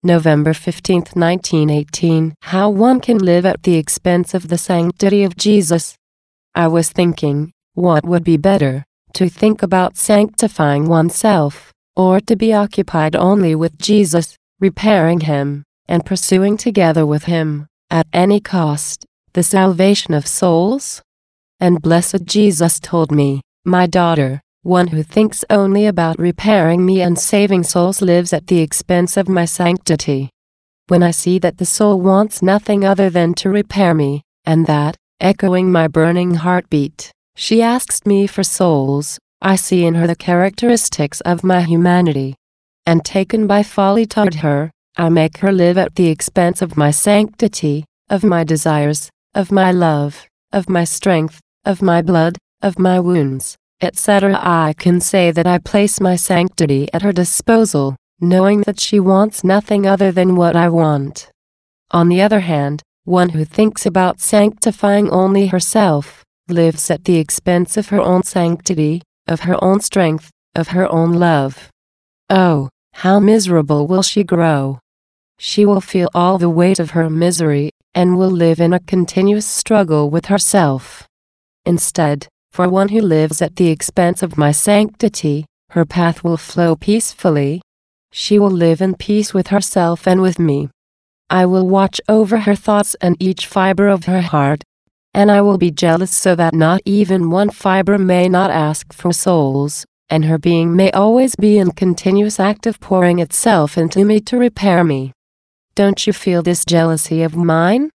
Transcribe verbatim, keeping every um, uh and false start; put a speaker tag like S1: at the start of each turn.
S1: November fifteenth, nineteen eighteen. How one can live at the expense of the sanctity of Jesus. I was thinking, what would be better, to think about sanctifying oneself, or to be occupied only with Jesus, repairing Him, and pursuing together with Him, at any cost, the salvation of souls? And blessed Jesus told me, my daughter, one who thinks only about repairing me and saving souls lives at the expense of my sanctity. When I see that the soul wants nothing other than to repair me, and that, echoing my burning heartbeat, she asks me for souls, I see in her the characteristics of my humanity. And taken by folly toward her, I make her live at the expense of my sanctity, of my desires, of my love, of my strength, of my blood, of my wounds, et cetera. I can say that I place my sanctity at her disposal, knowing that she wants nothing other than what I want. On the other hand, one who thinks about sanctifying only herself, lives at the expense of her own sanctity, of her own strength, of her own love. Oh, how miserable will she grow! She will feel all the weight of her misery, and will live in a continuous struggle with herself. Instead, for one who lives at the expense of my sanctity, her path will flow peacefully. She will live in peace with herself and with me. I will watch over her thoughts and each fiber of her heart, and I will be jealous so that not even one fiber may not ask for souls, and her being may always be in continuous act of pouring itself into me to repair me. Don't you feel this jealousy of mine?